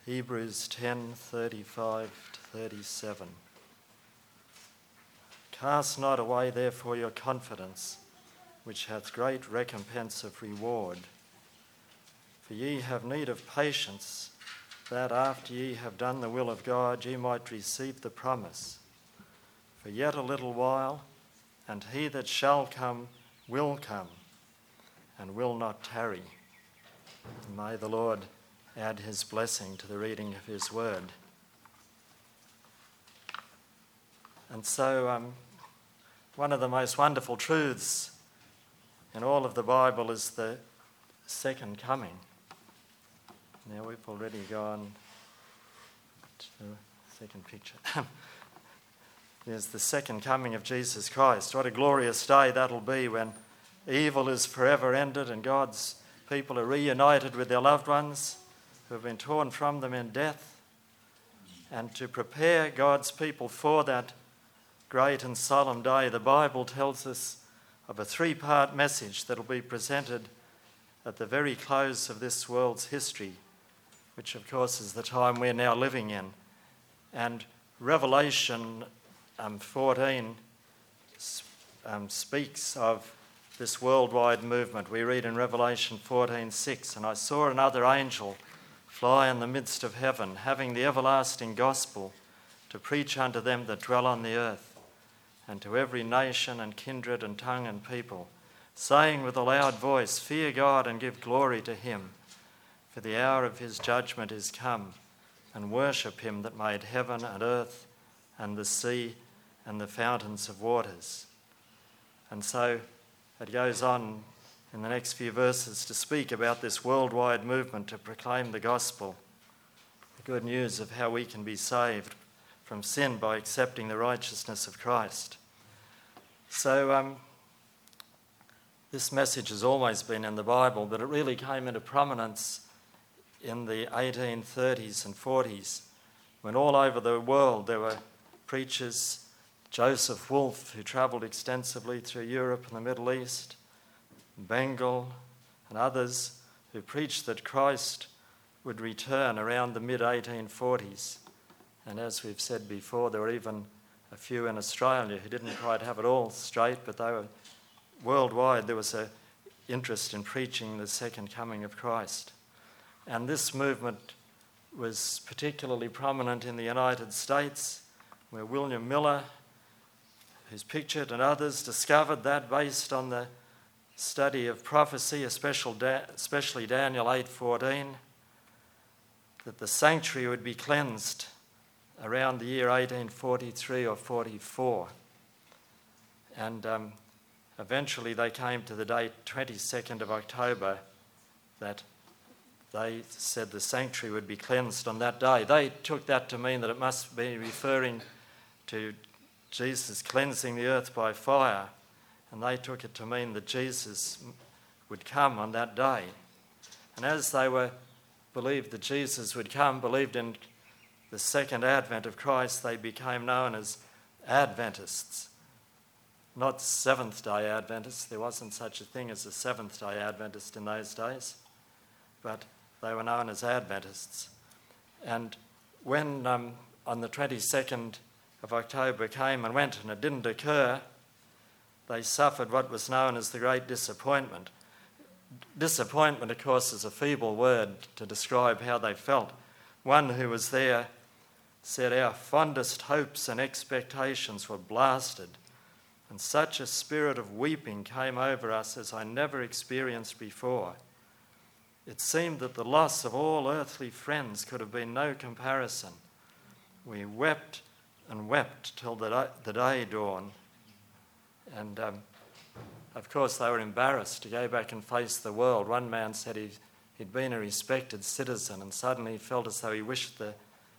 Hebrews 10:35-37. Cast not away therefore your confidence, which hath great recompense of reward. For ye have need of patience, that after ye have done the will of God, ye might receive the promise. For yet a little while, and he that shall come, and will not tarry. And may the Lord add his blessing to the reading of his word. And so one of the most wonderful truths in all of the Bible is the second coming. Now we've already gone to the second picture. There's the second coming of Jesus Christ. What a glorious day that'll be when evil is forever ended and God's people are reunited with their loved ones who have been torn from them in death. And to prepare God's people for that great and solemn day, the Bible tells us of a three-part message that will be presented at the very close of this world's history, which of course is the time we're now living in. And Revelation 14 speaks of this worldwide movement. We read in Revelation 14:6, "And I saw another angel fly in the midst of heaven, having the everlasting gospel to preach unto them that dwell on the earth, and to every nation and kindred and tongue and people, saying with a loud voice, Fear God and give glory to him, for the hour of his judgment is come, and worship him that made heaven and earth and the sea and the fountains of waters." And so it goes on in the next few verses to speak about this worldwide movement to proclaim the gospel, the good news of how we can be saved from sin by accepting the righteousness of Christ. So this message has always been in the Bible, but it really came into prominence in the 1830s and 40s, when all over the world there were preachers, Joseph Wolf, who travelled extensively through Europe and the Middle East, Bengal, and others who preached that Christ would return around the mid-1840s. And as we've said before, there were even a few in Australia who didn't quite have it all straight, but they were worldwide. There was an interest in preaching the second coming of Christ. And this movement was particularly prominent in the United States, where William Miller, who's pictured, and others discovered that based on the study of prophecy, especially Daniel 8:14, that the sanctuary would be cleansed around the year 1843 or 44. And eventually they came to the date 22nd of October that they said the sanctuary would be cleansed on that day. They took that to mean that it must be referring to Jesus cleansing the earth by fire, and they took it to mean that Jesus would come on that day. And as they believed that Jesus would come, believed in the second advent of Christ, they became known as Adventists, not Seventh-day Adventists. There wasn't such a thing as a Seventh-day Adventist in those days, but they were known as Adventists. And when on the 22nd of October came and went and it didn't occur, they suffered what was known as the Great Disappointment. Disappointment, of course, is a feeble word to describe how they felt. One who was there said, "Our fondest hopes and expectations were blasted, and such a spirit of weeping came over us as I never experienced before. It seemed that the loss of all earthly friends could have been no comparison. We wept and wept till the day dawned." And of course they were embarrassed to go back and face the world. One man said he'd been a respected citizen and suddenly he felt as though he wished the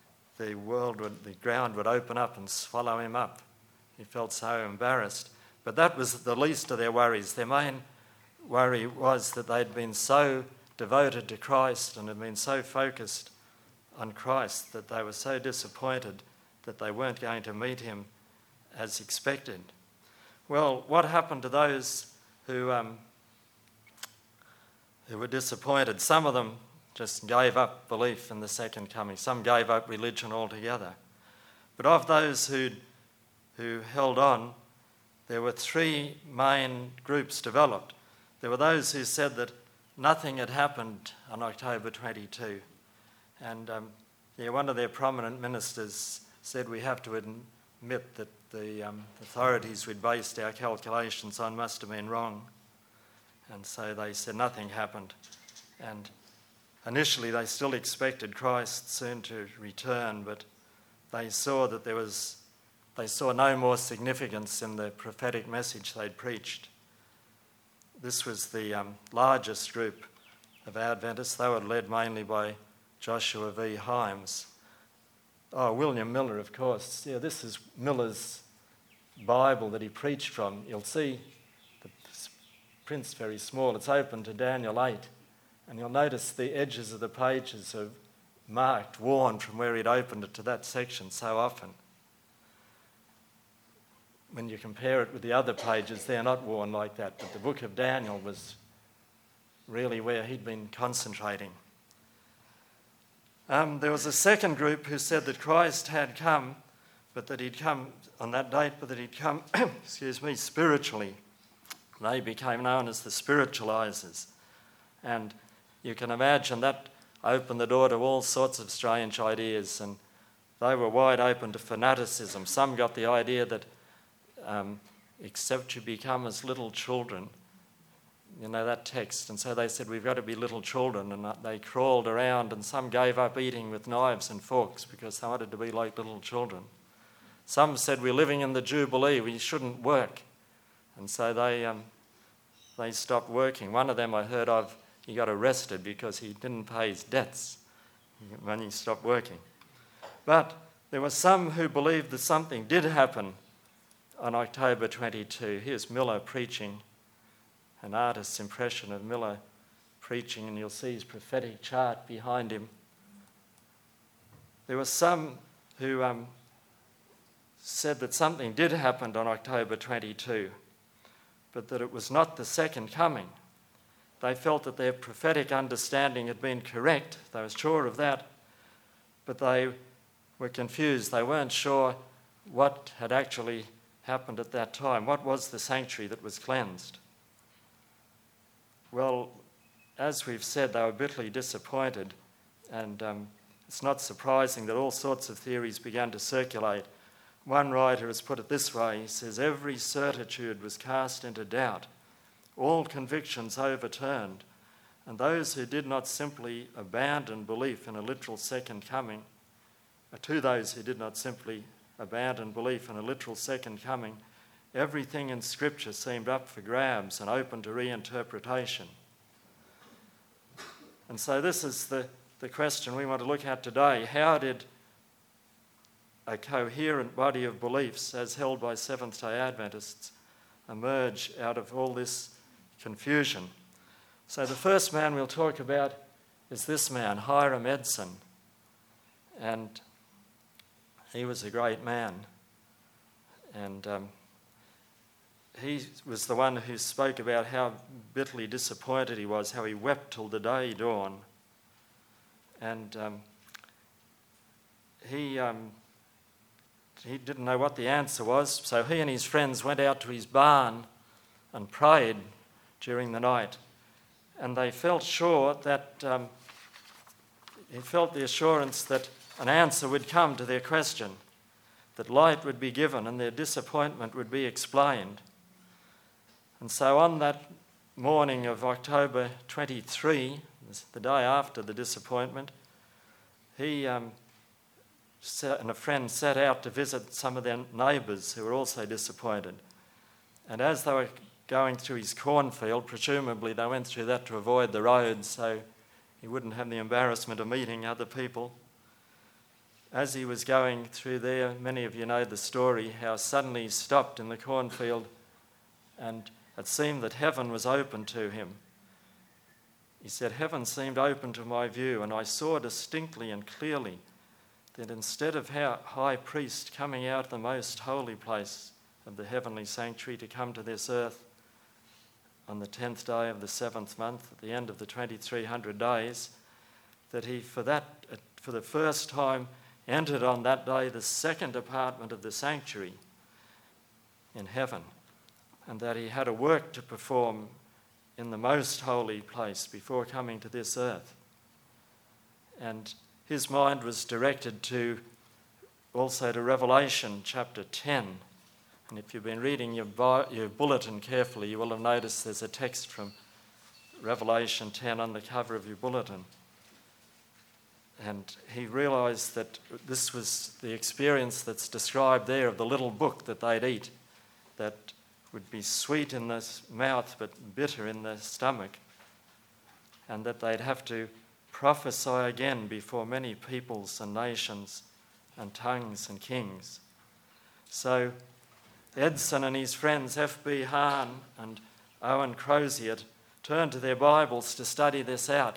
ground would open up and swallow him up. He felt so embarrassed. But that was the least of their worries. Their main worry was that they'd been so devoted to Christ and had been so focused on Christ that they were so disappointed that they weren't going to meet him as expected. Well, what happened to those who were disappointed? Some of them just gave up belief in the second coming. Some gave up religion altogether. But of those who held on, there were three main groups developed. There were those who said that nothing had happened on October 22. And one of their prominent ministers said we have to admit that the authorities we'd based our calculations on must have been wrong. And so they said nothing happened. And initially they still expected Christ soon to return, but they saw that they saw no more significance in the prophetic message they'd preached. This was the largest group of Adventists. They were led mainly by Joshua V. Himes. Oh, William Miller, of course. Yeah, this is Miller's Bible that he preached from. You'll see the print's very small. It's open to Daniel 8. And you'll notice the edges of the pages are marked, worn from where he'd opened it to that section so often. When you compare it with the other pages, they're not worn like that. But the book of Daniel was really where he'd been concentrating. There was a second group who said that Christ had come, but that he'd come on that date, but that he'd come, spiritually. They became known as the spiritualizers. And you can imagine that opened the door to all sorts of strange ideas, and they were wide open to fanaticism. Some got the idea that except you become as little children, you know that text, and so they said we've got to be little children, and they crawled around, and some gave up eating with knives and forks because they wanted to be like little children. Some said we're living in the Jubilee, we shouldn't work, and so they stopped working. One of them I heard of, he got arrested because he didn't pay his debts when he stopped working. But there were some who believed that something did happen on October 22. Here's Miller preaching, an artist's impression of Miller preaching, and you'll see his prophetic chart behind him. There were some who said that something did happen on October 22, but that it was not the second coming. They felt that their prophetic understanding had been correct. They were sure of that, but they were confused. They weren't sure what had actually happened at that time. What was the sanctuary that was cleansed? Well, as we've said, they were bitterly disappointed, and it's not surprising that all sorts of theories began to circulate. One writer has put it this way. He says, every certitude was cast into doubt, all convictions overturned, and those who did not simply abandon belief in a literal second coming, to those who did not simply abandon belief in a literal second coming, everything in Scripture seemed up for grabs and open to reinterpretation. And so this is the question we want to look at today. How did a coherent body of beliefs, as held by Seventh-day Adventists, emerge out of all this confusion? So the first man we'll talk about is this man, Hiram Edson. And he was a great man. And he was the one who spoke about how bitterly disappointed he was, how he wept till the day dawned. And he didn't know what the answer was, so he and his friends went out to his barn and prayed during the night. And they felt sure that, he felt the assurance that an answer would come to their question, that light would be given and their disappointment would be explained. And so on that morning of October 23, the day after the disappointment, he and a friend set out to visit some of their neighbours who were also disappointed. And as they were going through his cornfield, presumably they went through that to avoid the road so he wouldn't have the embarrassment of meeting other people. As he was going through there, many of you know the story, how suddenly he stopped in the cornfield and it seemed that heaven was open to him. He said, heaven seemed open to my view, and I saw distinctly and clearly that instead of high priest coming out of the most holy place of the heavenly sanctuary to come to this earth on the 10th day of the 7th month, at the end of the 2300 days, that he, for the first time, entered on that day the second apartment of the sanctuary in heaven, and that he had a work to perform in the most holy place before coming to this earth. And his mind was directed also to Revelation chapter 10. And if you've been reading your bulletin carefully, you will have noticed there's a text from Revelation 10 on the cover of your bulletin. And he realised that this was the experience that's described there of the little book that they'd eat, that would be sweet in the mouth but bitter in the stomach, and that they'd have to prophesy again before many peoples and nations and tongues and kings. So Edson and his friends F.B. Hahn and Owen Crozier turned to their Bibles to study this out.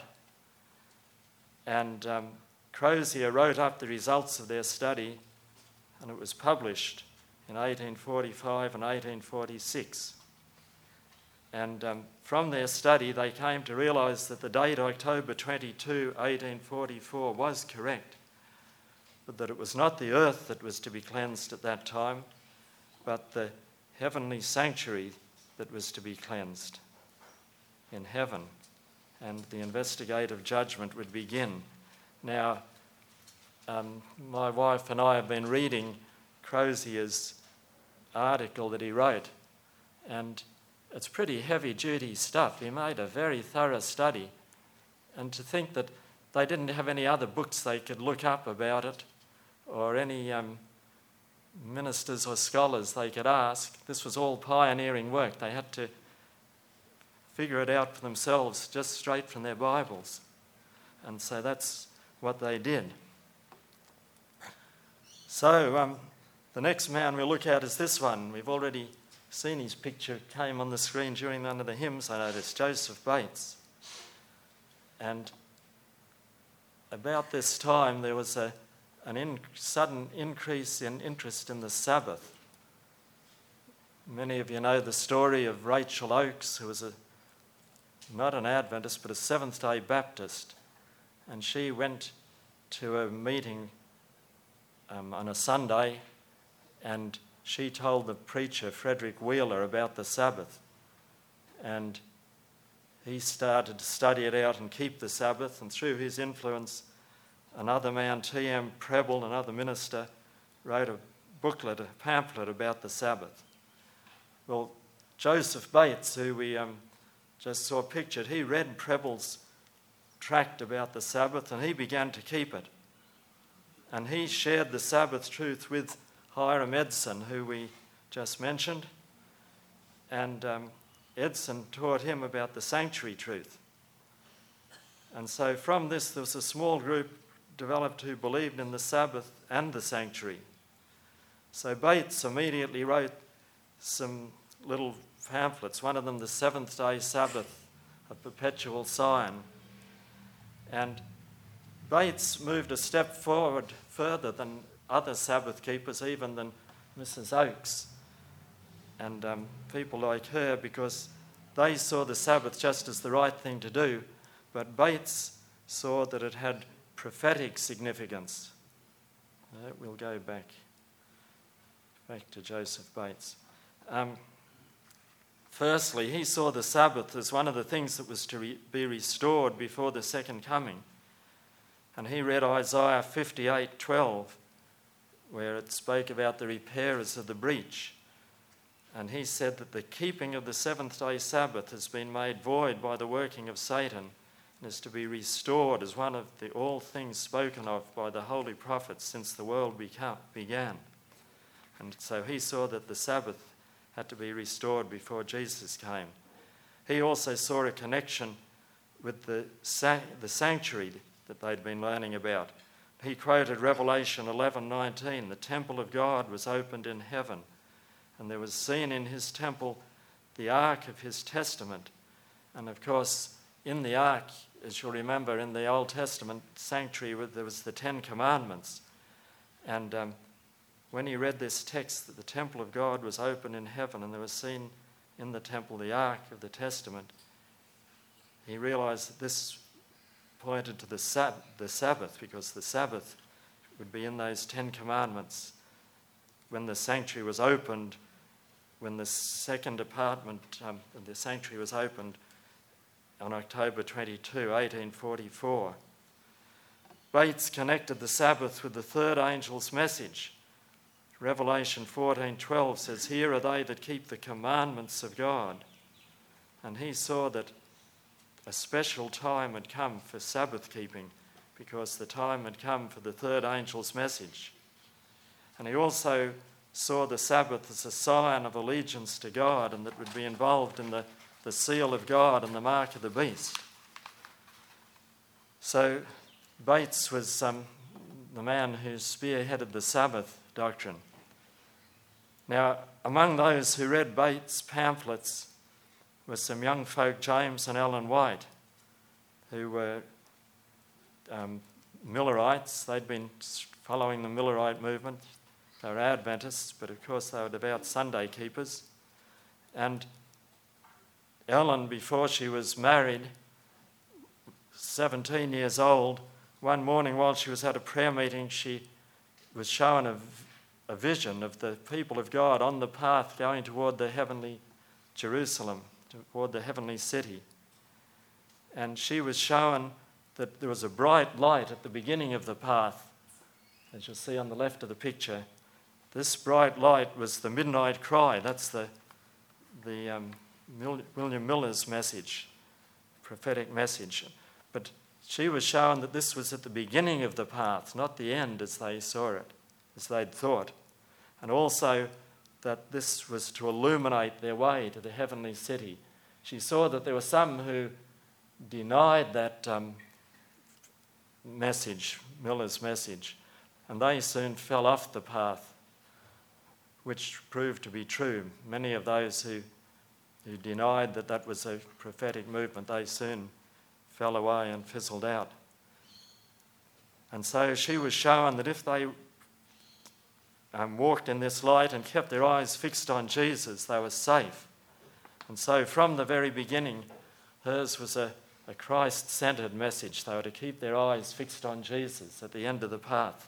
And Crozier wrote up the results of their study, and it was published in 1845 and 1846. And from their study, they came to realise that the date October 22, 1844 was correct, but that it was not the earth that was to be cleansed at that time, but the heavenly sanctuary that was to be cleansed in heaven, and the investigative judgment would begin. Now, my wife and I have been reading Crozier's article that he wrote, and it's pretty heavy-duty stuff. He made a very thorough study, and to think that they didn't have any other books they could look up about it, or any ministers or scholars they could ask. This was all pioneering work. They had to figure it out for themselves just straight from their Bibles. And so that's what they did. So the next man we'll look at is this one. We've already seen his picture, came on the screen during one of the hymns, I noticed, Joseph Bates. And about this time there was a sudden increase in interest in the Sabbath. Many of you know the story of Rachel Oakes, who was not an Adventist but a Seventh-day Baptist, and she went to a meeting on a Sunday, and she told the preacher, Frederick Wheeler, about the Sabbath, and he started to study it out and keep the Sabbath, and through his influence, another man, T.M. Preble, another minister, wrote a pamphlet about the Sabbath. Well, Joseph Bates, who we just saw pictured, he read Preble's tract about the Sabbath, and he began to keep it. And he shared the Sabbath truth with Hiram Edson, who we just mentioned, and Edson taught him about the sanctuary truth. And so from this, there was a small group developed who believed in the Sabbath and the sanctuary. So Bates immediately wrote some little pamphlets, one of them, The Seventh-day Sabbath of Perpetual Sion. And Bates moved a step forward further than other Sabbath keepers, even than Mrs. Oakes and people like her, because they saw the Sabbath just as the right thing to do, but Bates saw that it had prophetic significance. We'll go back to Joseph Bates. Firstly, he saw the Sabbath as one of the things that was to be restored before the second coming. And he read Isaiah 58:12, where it spoke about the repairers of the breach. And he said that the keeping of the seventh-day Sabbath has been made void by the working of Satan and is to be restored as one of the all things spoken of by the holy prophets since the world began. And so he saw that the Sabbath had to be restored before Jesus came. He also saw a connection with the sanctuary that they'd been learning about. He quoted Revelation 11:19, the temple of God was opened in heaven, and there was seen in his temple the ark of his testament. And of course, in the ark, as you'll remember, in the Old Testament sanctuary, there was the Ten Commandments. And when he read this text that the temple of God was open in heaven and there was seen in the temple the ark of the testament, he realised that this pointed to the Sabbath, because the Sabbath would be in those 10 commandments. When the sanctuary was opened, when the second apartment, the sanctuary was opened on October 22, 1844. Bates connected the Sabbath with the third angel's message. Revelation 14:12 says, "Here are they that keep the commandments of God." And he saw that a special time had come for Sabbath keeping, because the time had come for the third angel's message. And he also saw the Sabbath as a sign of allegiance to God, and that would be involved in the seal of God and the mark of the beast. So Bates was the man who spearheaded the Sabbath doctrine. Now, among those who read Bates' pamphlets were some young folk, James and Ellen White, who were Millerites. They'd been following the Millerite movement. They were Adventists, but of course they were devout Sunday keepers. And Ellen, before she was married, 17 years old, one morning while she was at a prayer meeting, she was shown a vision of the people of God on the path going toward the heavenly Jerusalem, toward the heavenly city. And she was shown that there was a bright light at the beginning of the path, as you'll see on the left of the picture. This bright light was the midnight cry. That's the William Miller's message, prophetic message. But she was shown that this was at the beginning of the path, not the end as they saw it, as they'd thought. And also that this was to illuminate their way to the heavenly city. She saw that there were some who denied that message, Miller's message, and they soon fell off the path, which proved to be true. Many of those who denied that was a prophetic movement, they soon fell away and fizzled out. And so she was shown that if they walked in this light and kept their eyes fixed on Jesus, they were safe. And so from the very beginning, hers was a Christ-centered message. They were to keep their eyes fixed on Jesus at the end of the path.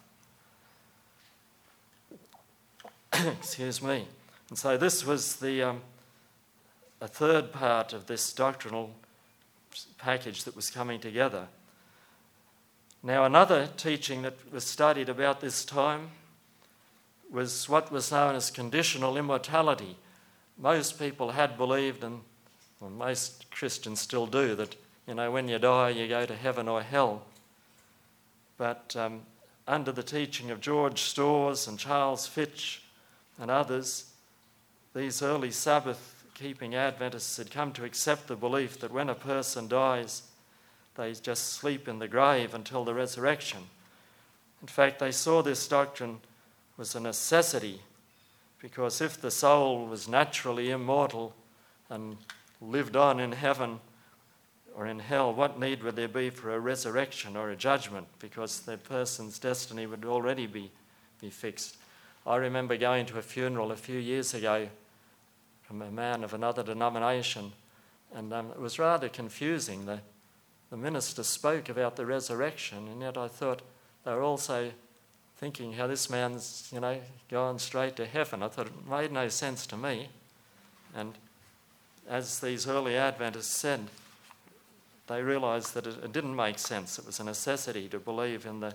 Excuse me. And so this was a third part of this doctrinal package that was coming together. Now, another teaching that was studied about this time was what was known as conditional immortality. Most people had believed, and most Christians still do, that when you die you go to heaven or hell. But under the teaching of George Storrs and Charles Fitch and others, these early Sabbath-keeping Adventists had come to accept the belief that when a person dies, they just sleep in the grave until the resurrection. In fact, they saw this doctrine was a necessity, because if the soul was naturally immortal and lived on in heaven or in hell, what need would there be for a resurrection or a judgment, because the person's destiny would already be fixed. I remember going to a funeral a few years ago from a man of another denomination, and it was rather confusing. The minister spoke about the resurrection, and yet I thought they were also thinking how this man's, going straight to heaven. I thought it made no sense to me. And as these early Adventists said, they realised that it didn't make sense. It was a necessity to believe in the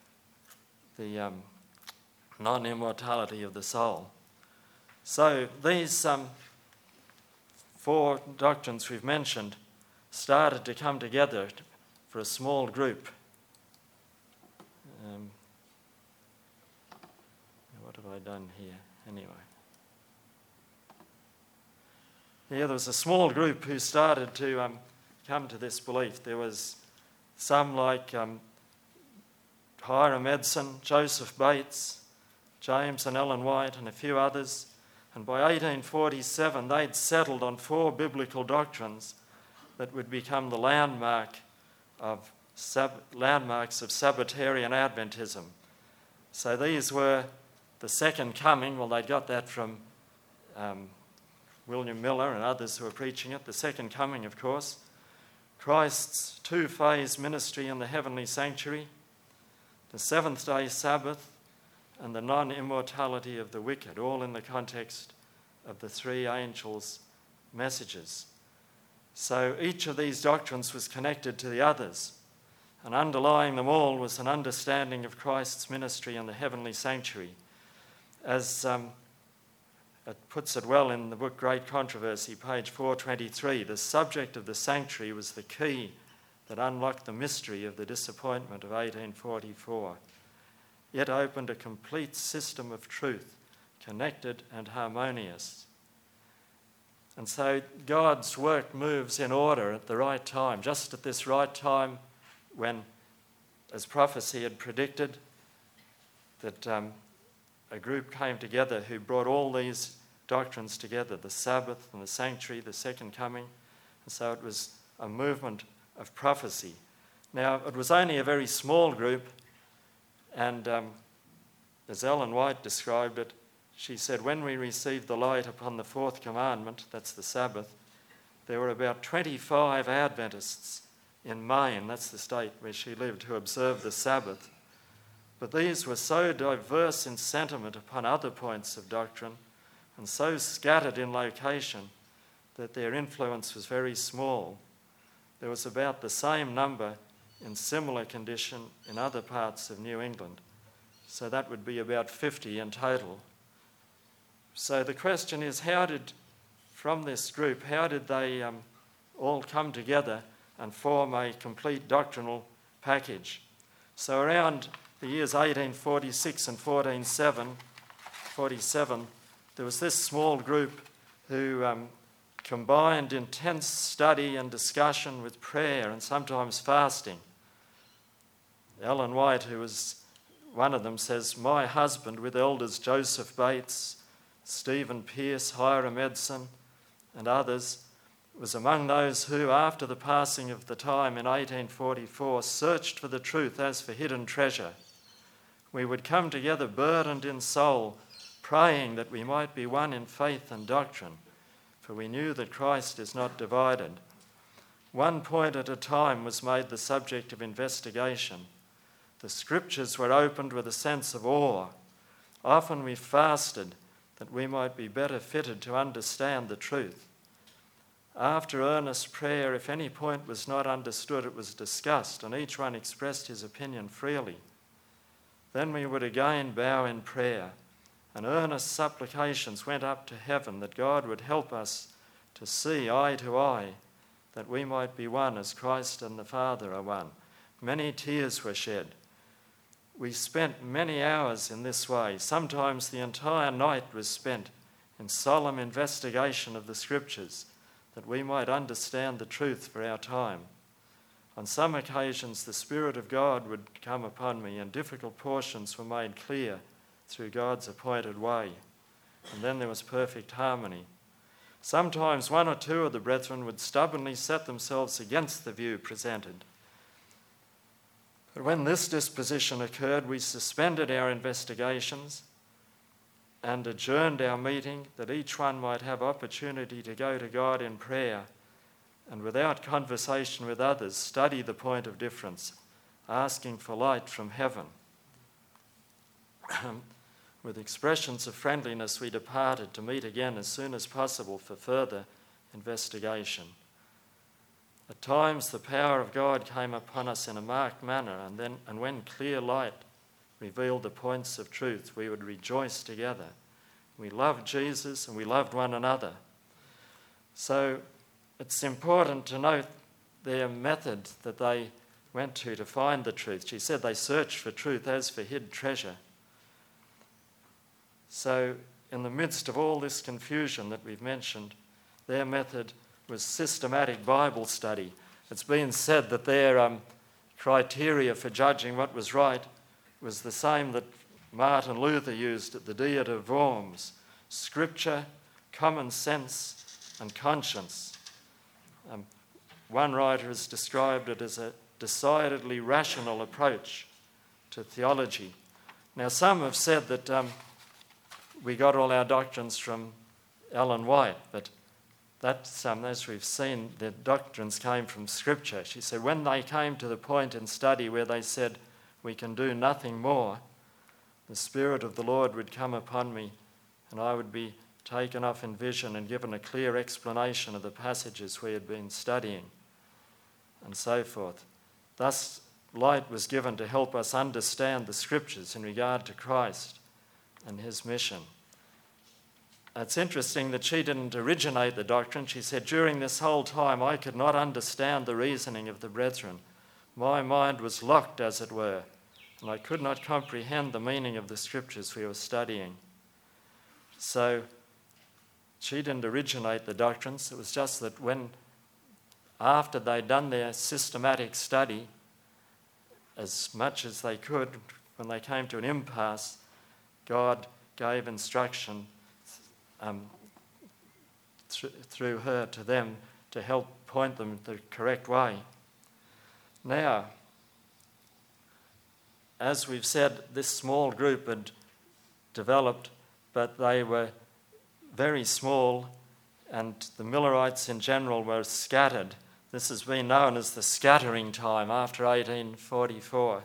non-immortality of the soul. So these four doctrines we've mentioned started to come together for a small group. What have I done here? Anyway. Yeah, there was a small group who started to come to this belief. There was some like Hiram Edson, Joseph Bates, James and Ellen White, and a few others. And by 1847, they'd settled on four biblical doctrines that would become the landmarks of Sabbatarian Adventism. So these were the second coming. Well, they got that from William Miller and others who were preaching it. The second coming, of course. Christ's two-phase ministry in the heavenly sanctuary, the seventh-day Sabbath, and the non-immortality of the wicked, all in the context of the three angels' messages. So each of these doctrines was connected to the others, and underlying them all was an understanding of Christ's ministry in the heavenly sanctuary. As it puts it well in the book Great Controversy, page 423, the subject of the sanctuary was the key that unlocked the mystery of the disappointment of 1844. It opened a complete system of truth, connected and harmonious. And so God's work moves in order at the right time, just at this right time when, as prophecy had predicted, that a group came together who brought all these doctrines together, the Sabbath and the sanctuary, the second coming. And so it was a movement of prophecy. Now, it was only a very small group, and as Ellen White described it, she said, when we received the light upon the fourth commandment, that's the Sabbath, there were about 25 Adventists in Maine, that's the state where she lived, who observed the Sabbath. But these were so diverse in sentiment upon other points of doctrine and so scattered in location that their influence was very small. There was about the same number in similar condition in other parts of New England. So that would be about 50 in total. So the question is, from this group, how did they all come together and form a complete doctrinal package? So around the years 1846 and 1847, there was this small group who combined intense study and discussion with prayer and sometimes fasting. Ellen White, who was one of them, says, my husband, with elders Joseph Bates, Stephen Pierce, Hiram Edson, and others, was among those who, after the passing of the time in 1844, searched for the truth as for hidden treasure. We would come together burdened in soul, praying that we might be one in faith and doctrine, for we knew that Christ is not divided. One point at a time was made the subject of investigation. The scriptures were opened with a sense of awe. Often we fasted that we might be better fitted to understand the truth. After earnest prayer, if any point was not understood, it was discussed, and each one expressed his opinion freely. Then we would again bow in prayer, and earnest supplications went up to heaven that God would help us to see eye to eye, that we might be one as Christ and the Father are one. Many tears were shed. We spent many hours in this way. Sometimes the entire night was spent in solemn investigation of the Scriptures, that we might understand the truth for our time. On some occasions, the Spirit of God would come upon me, and difficult portions were made clear through God's appointed way. And then there was perfect harmony. Sometimes one or two of the brethren would stubbornly set themselves against the view presented. But when this disposition occurred, we suspended our investigations and adjourned our meeting, that each one might have opportunity to go to God in prayer and, without conversation with others, study the point of difference, asking for light from heaven. With expressions of friendliness, we departed to meet again as soon as possible for further investigation. At times, the power of God came upon us in a marked manner, and when clear light revealed the points of truth, we would rejoice together. We loved Jesus and we loved one another. So it's important to note their method that they went to find the truth. She said they searched for truth as for hid treasure. So in the midst of all this confusion that we've mentioned, their method was systematic Bible study. It's been said that their criteria for judging what was right was the same that Martin Luther used at the Diet of Worms: scripture, common sense, and conscience. One writer has described it as a decidedly rational approach to theology. Now, some have said that we got all our doctrines from Ellen White, but as we've seen, their doctrines came from Scripture. She said when they came to the point in study where they said, we can do nothing more, the Spirit of the Lord would come upon me and I would be taken off in vision and given a clear explanation of the passages we had been studying and so forth. Thus, light was given to help us understand the Scriptures in regard to Christ and his mission. It's interesting that she didn't originate the doctrine. She said, during this whole time I could not understand the reasoning of the brethren. My mind was locked, as it were, and I could not comprehend the meaning of the Scriptures we were studying. So she didn't originate the doctrines. It was just that after they'd done their systematic study, as much as they could, when they came to an impasse, God gave instruction through her to them to help point them the correct way. Now, as we've said, this small group had developed, but they were very small, and the Millerites in general were scattered. This has been known as the scattering time after 1844.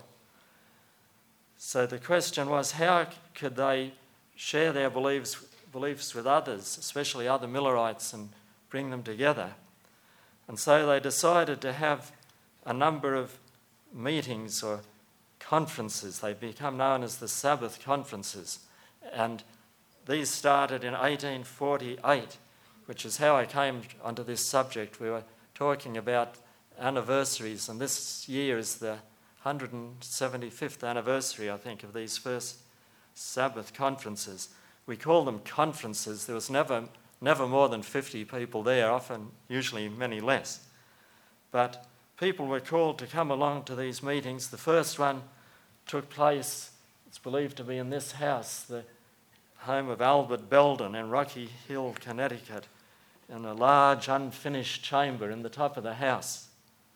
So the question was, how could they share their beliefs with others, especially other Millerites, and bring them together? And so they decided to have a number of meetings or conferences. They become known as the Sabbath conferences. And these started in 1848, which is how I came onto this subject. We were talking about anniversaries, and this year is the 175th anniversary, I think, of these first Sabbath conferences. We call them conferences. There was never more than 50 people there, usually many less. But people were called to come along to these meetings. The first one took place, it's believed to be in this house, the home of Albert Belden in Rocky Hill, Connecticut, in a large unfinished chamber in the top of the house.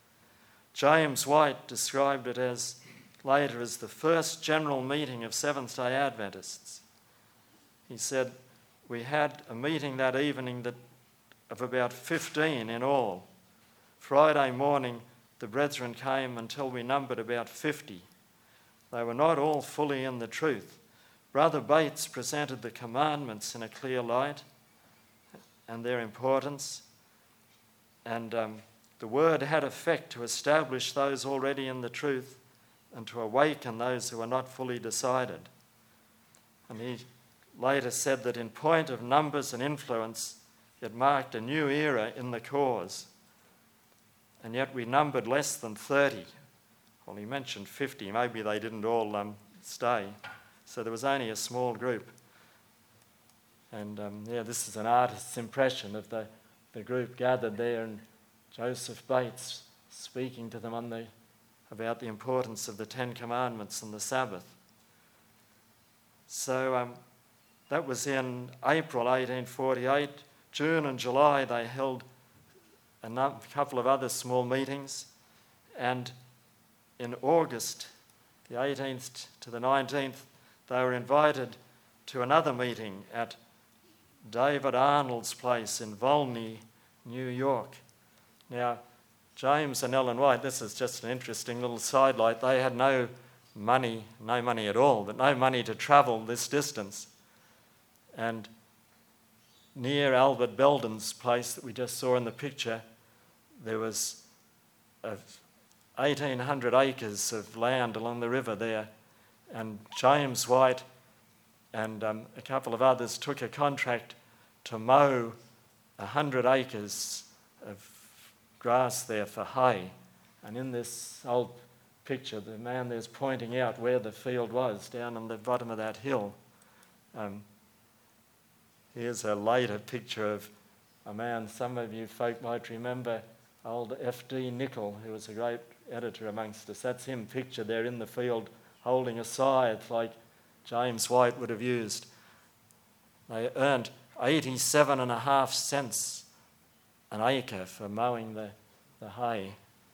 James White described it later as the first general meeting of Seventh-day Adventists. He said, we had a meeting that evening of about 15 in all. Friday morning, the brethren came until we numbered about 50. They were not all fully in the truth. Brother Bates presented the commandments in a clear light and their importance, and the word had effect to establish those already in the truth and to awaken those who were not fully decided. And he later said that in point of numbers and influence, it marked a new era in the cause. And yet we numbered less than 30. Well, he mentioned 50. Maybe they didn't all stay. So there was only a small group. And this is an artist's impression of the group gathered there, and Joseph Bates speaking to them about the importance of the Ten Commandments and the Sabbath. So that was in April 1848. June and July they held a couple of other small meetings, and in August, the 18th to the 19th, they were invited to another meeting at David Arnold's place in Volney, New York. Now, James and Ellen White, this is just an interesting little sidelight, they had no money at all, but no money to travel this distance. And near Albert Belden's place that we just saw in the picture, there was 1,800 acres of land along the river there, and James White and a couple of others took a contract to mow 100 acres of grass there for hay. And in this old picture, the man there's pointing out where the field was, down on the bottom of that hill. Here's a later picture of a man, some of you folk might remember, old F.D. Nicol, who was a great editor amongst us. That's him pictured there in the field holding a scythe like James White would have used. They earned 87.5 cents an acre for mowing the hay.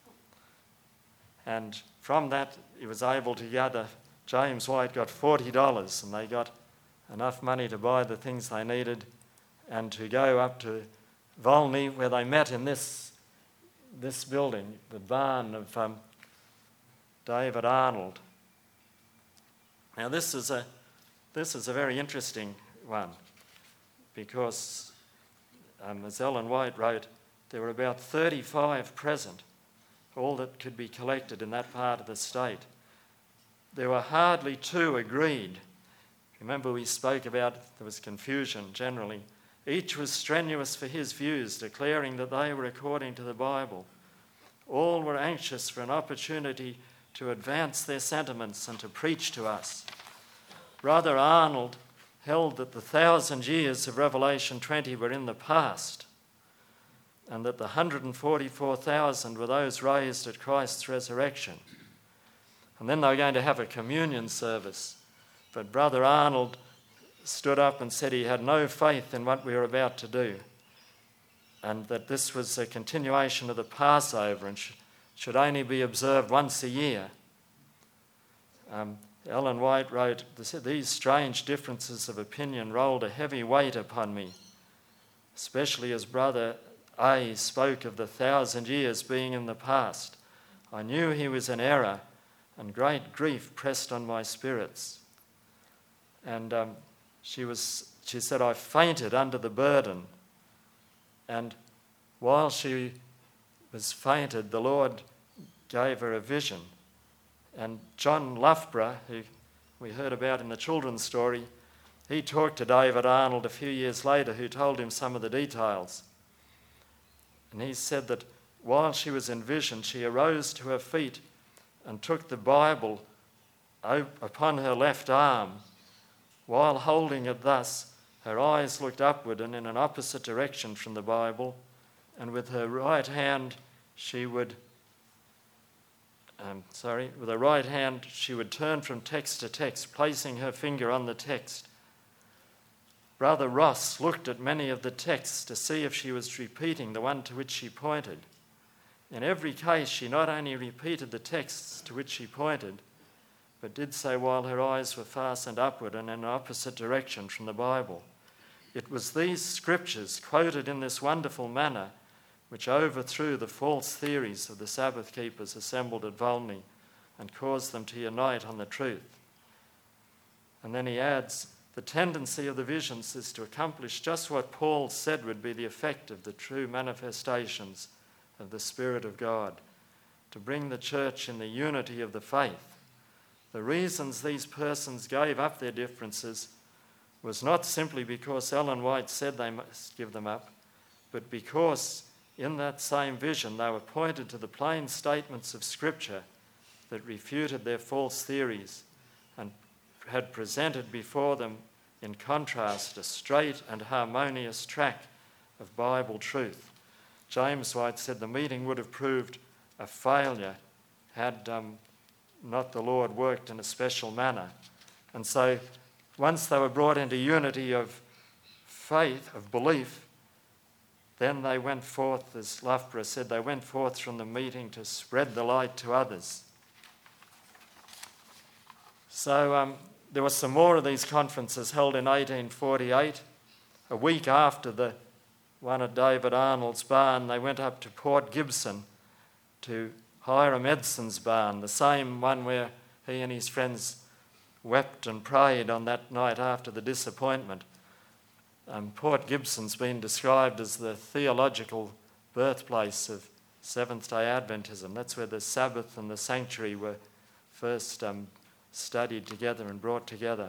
And from that, he was able to gather, James White got $40, and they got enough money to buy the things they needed and to go up to Volney, where they met in this building, the barn of David Arnold. Now this is a very interesting one, because as Ellen White wrote, there were about 35 present, all that could be collected in that part of the state. There were hardly two agreed. Remember, we spoke about there was confusion generally. Each was strenuous for his views, declaring that they were according to the Bible. All were anxious for an opportunity to advance their sentiments and to preach to us. Brother Arnold held that the 1,000 years of Revelation 20 were in the past, and that the 144,000 were those raised at Christ's resurrection. And then they were going to have a communion service. But Brother Arnold stood up and said he had no faith in what we were about to do, and that this was a continuation of the Passover and should only be observed once a year. Ellen White wrote, "These strange differences of opinion rolled a heavy weight upon me, especially as Brother A spoke of the 1,000 years being in the past. I knew he was in error, and great grief pressed on my spirits." And she said, "I fainted under the burden." And while she was fainted, the Lord gave her a vision. And John Loughborough, who we heard about in the children's story, he talked to David Arnold a few years later, who told him some of the details. And he said that while she was in vision, she arose to her feet and took the Bible upon her left arm. While holding it thus, her eyes looked upward and in an opposite direction from the Bible, and with her right hand she would turn from text to text, placing her finger on the text. Brother Ross looked at many of the texts to see if she was repeating the one to which she pointed. In every case, she not only repeated the texts to which she pointed, but did so while her eyes were fastened upward and in an opposite direction from the Bible. It was these scriptures, quoted in this wonderful manner, which overthrew the false theories of the Sabbath keepers assembled at Volney and caused them to unite on the truth. And then he adds, the tendency of the visions is to accomplish just what Paul said would be the effect of the true manifestations of the Spirit of God, to bring the church in the unity of the faith. The reasons these persons gave up their differences was not simply because Ellen White said they must give them up, but because in that same vision they were pointed to the plain statements of Scripture that refuted their false theories and had presented before them in contrast a straight and harmonious track of Bible truth. James White said the meeting would have proved a failure had not the Lord worked in a special manner. And so once they were brought into unity of faith, of belief, then they went forth, as Loughborough said, they went forth from the meeting to spread the light to others. So there were some more of these conferences held in 1848. A week after the one at David Arnold's barn, they went up to Port Gibson to Hiram Edson's barn, the same one where he and his friends wept and prayed on that night after the disappointment. Port Gibson's been described as the theological birthplace of Seventh-day Adventism. That's where the Sabbath and the sanctuary were first studied together and brought together.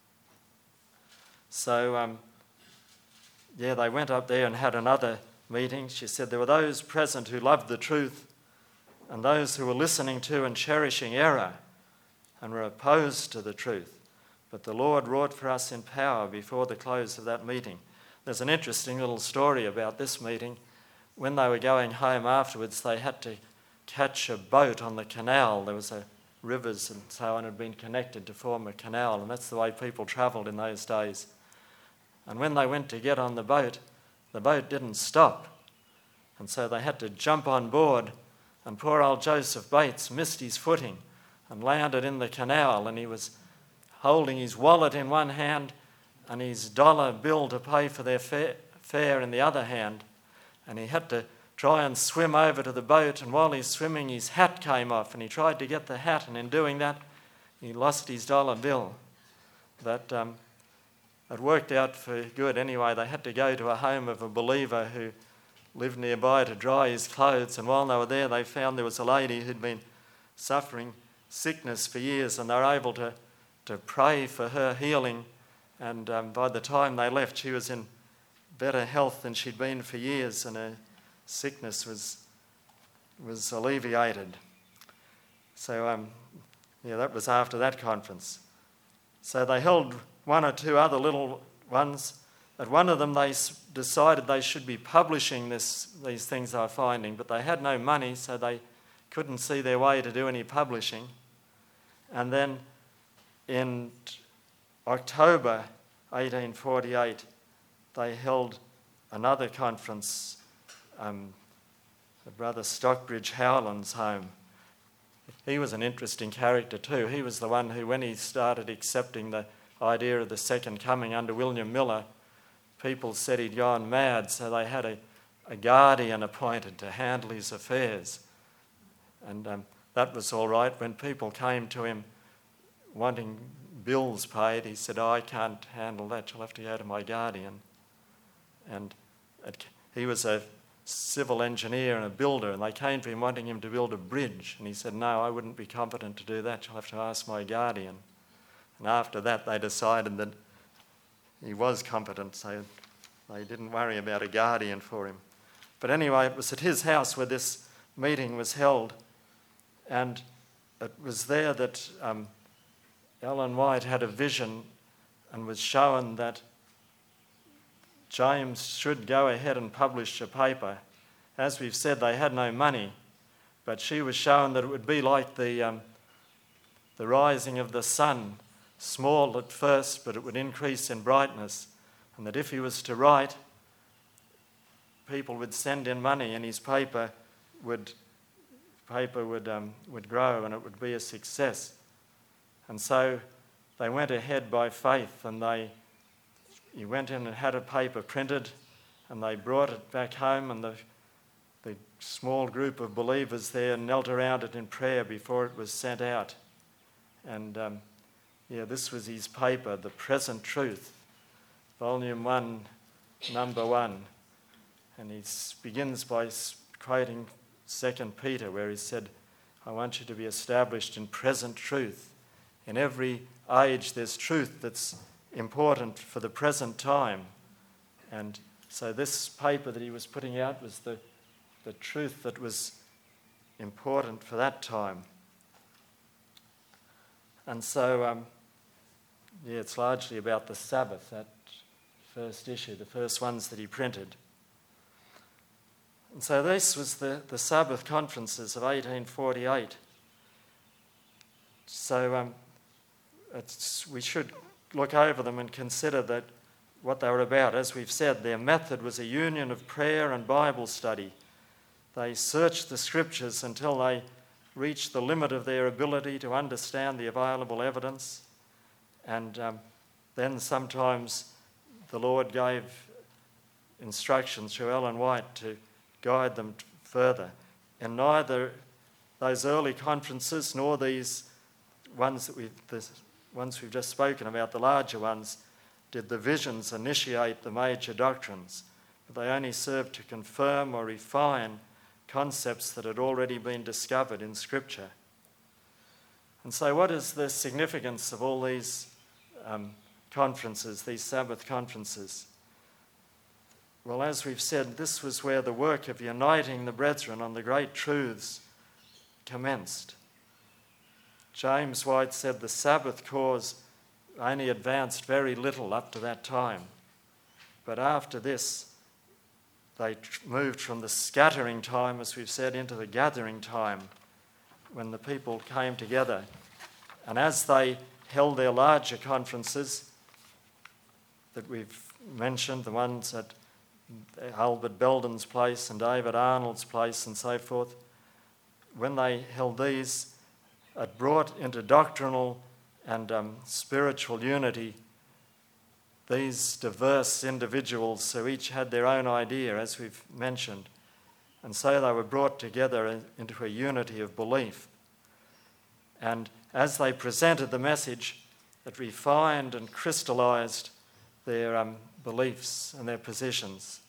So, they went up there and had another meeting. She said there were those present who loved the truth and those who were listening to and cherishing error and were opposed to the truth. But the Lord wrought for us in power before the close of that meeting. There's an interesting little story about this meeting. When they were going home afterwards, they had to catch a boat on the canal. There was rivers and so on had been connected to form a canal, and that's the way people travelled in those days. And when they went to get on the boat didn't stop. And so they had to jump on board, and poor old Joseph Bates missed his footing and landed in the canal, and he was holding his wallet in one hand and his dollar bill to pay for their fare in the other hand. and he had to try and swim over to the boat, and while he's swimming his hat came off, and he tried to get the hat, and in doing that he lost his dollar bill. That it worked out for good anyway. They had to go to a home of a believer who lived nearby to dry his clothes, and while they were there they found there was a lady who'd been suffering sickness for years, and they were able to pray for her healing, and by the time they left she was in better health than she'd been for years, and her sickness was alleviated. So that was after that conference. So they held one or two other little ones. At one of them they decided they should be publishing these things they were finding, but they had no money, so they couldn't see their way to do any publishing. And then in October 1848 they held another conference at Brother Stockbridge Howland's home. He was an interesting character too. He was the one who, when he started accepting the idea of the second coming under William Miller, people said he'd gone mad, so they had a guardian appointed to handle his affairs. And that was all right. When people came to him wanting bills paid, he said, "I can't handle that, you'll have to go to my guardian." And he was a civil engineer and a builder, and they came to him wanting him to build a bridge, and he said, "No, I wouldn't be competent to do that, you'll have to ask my guardian." And after that they decided that he was competent, so they didn't worry about a guardian for him. But anyway, it was at his house where this meeting was held, and it was there that Ellen White had a vision and was shown that James should go ahead and publish a paper. As we've said, they had no money, but she was shown that it would be like the rising of the sun, small at first, but it would increase in brightness, and that if he was to write, people would send in money, and his paper would grow, and it would be a success. And so they went ahead by faith, and he went in and had a paper printed, and they brought it back home, and the small group of believers there knelt around it in prayer before it was sent out. And this was his paper, The Present Truth, Volume 1, Number 1. And he begins by quoting 2 Peter, where he said, "I want you to be established in present truth." In every age there's truth that's important for the present time. And so this paper that he was putting out was the truth that was important for that time. And so, it's largely about the Sabbath, that first issue, the first ones that he printed. And so this was the Sabbath conferences of 1848. So we should look over them and consider that what they were about. As we've said, their method was a union of prayer and Bible study. They searched the scriptures until they reached the limit of their ability to understand the available evidence, and then sometimes the Lord gave instructions through Ellen White to guide them further. And neither those early conferences nor these ones we've just spoken about, the larger ones, did the visions initiate the major doctrines, but they only served to confirm or refine concepts that had already been discovered in Scripture. And so what is the significance of all these conferences, these Sabbath conferences? Well, as we've said, this was where the work of uniting the brethren on the great truths commenced. James White said the Sabbath cause only advanced very little up to that time. But after this, they moved from the scattering time, as we've said, into the gathering time, when the people came together. And as they held their larger conferences that we've mentioned, the ones at Albert Belden's place and David Arnold's place and so forth, when they held these, it brought into doctrinal and spiritual unity these diverse individuals who each had their own idea, as we've mentioned, and so they were brought together into a unity of belief. And as they presented the message, it refined and crystallised their beliefs and their positions.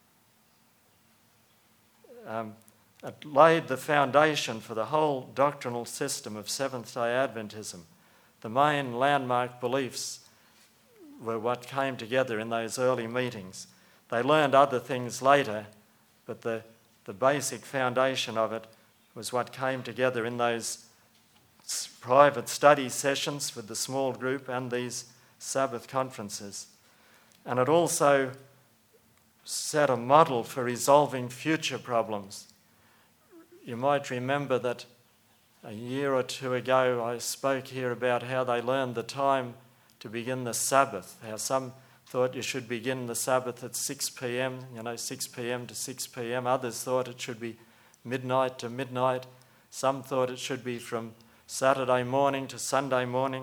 It laid the foundation for the whole doctrinal system of Seventh-day Adventism. The main landmark beliefs were what came together in those early meetings. They learned other things later, but the basic foundation of it was what came together in those private study sessions with the small group and these Sabbath conferences. And it also set a model for resolving future problems. You might remember that a year or two ago I spoke here about how they learned the time to begin the Sabbath, how some thought you should begin the Sabbath at 6 p.m, 6 p.m. to 6 p.m. Others thought it should be midnight to midnight. Some thought it should be from Saturday morning to Sunday morning.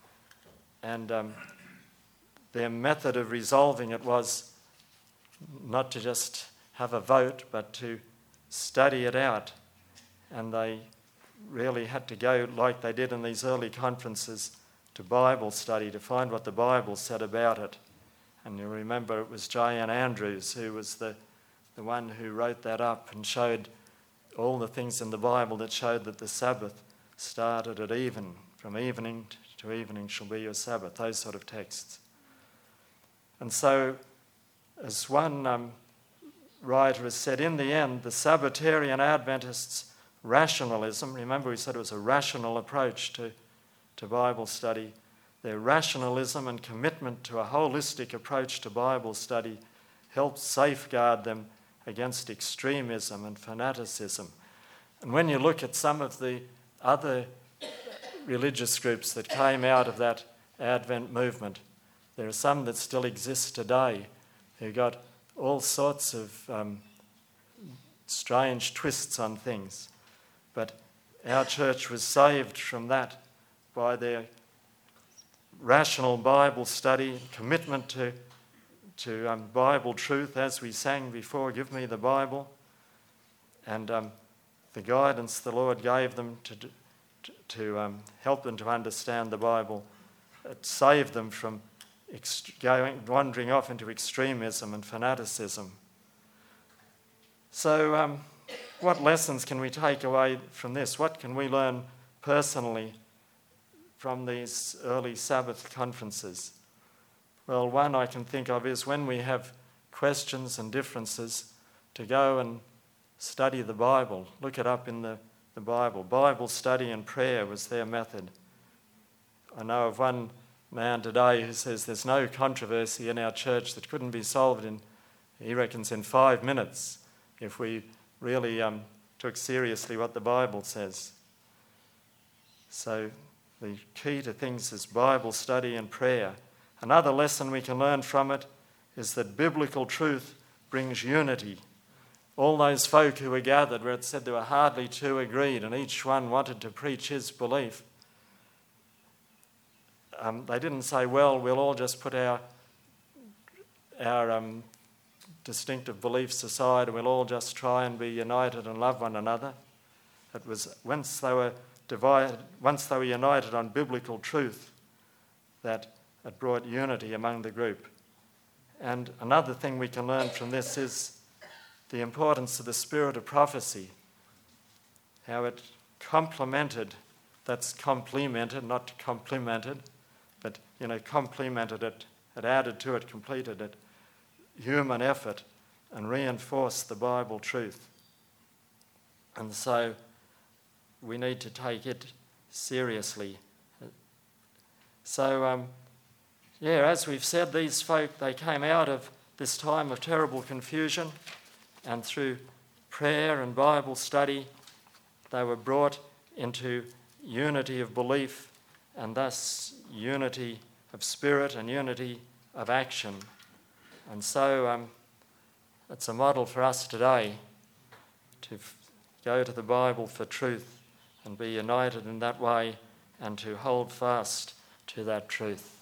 And their method of resolving it was not to just have a vote, but to study it out. And they really had to go, like they did in these early conferences, to Bible study to find what the Bible said about it. And you remember it was J.N. Andrews who was the one who wrote that up and showed all the things in the Bible that showed that the Sabbath started at even. From evening to evening shall be your Sabbath, those sort of texts. And so, as one writer has said, in the end, the Sabbatarian Adventists' rationalism, remember we said it was a rational approach to Bible study, their rationalism and commitment to a holistic approach to Bible study helped safeguard them against extremism and fanaticism. And when you look at some of the other religious groups that came out of that Advent movement, there are some that still exist today who got all sorts of strange twists on things. But our church was saved from that by their rational Bible study, commitment to Bible truth, as we sang before, give me the Bible, and the guidance the Lord gave them to help them to understand the Bible. It saved them from wandering off into extremism and fanaticism. So what lessons can we take away from this? What can we learn personally from these early Sabbath conferences? Well, one I can think of is when we have questions and differences, to go and study the Bible, look it up in the Bible. Bible study and prayer was their method. I know of one man today who says there's no controversy in our church that couldn't be solved he reckons, in 5 minutes if we really took seriously what the Bible says. So the key to things is Bible study and prayer. Another lesson we can learn from it is that biblical truth brings unity. All those folk who were gathered, where it said there were hardly two agreed and each one wanted to preach his belief, they didn't say, well, we'll all just put our distinctive beliefs aside and we'll all just try and be united and love one another. It was once they were united on biblical truth that it brought unity among the group. And another thing we can learn from this is the importance of the spirit of prophecy, how it complemented, that's complemented, not complimented, but, complemented it, it added to it, completed it, human effort, and reinforced the Bible truth. And so we need to take it seriously. So, as we've said, these folk, they came out of this time of terrible confusion, and through prayer and Bible study, they were brought into unity of belief, and thus unity of spirit and unity of action. And so it's a model for us today to go to the Bible for truth and be united in that way and to hold fast to that truth.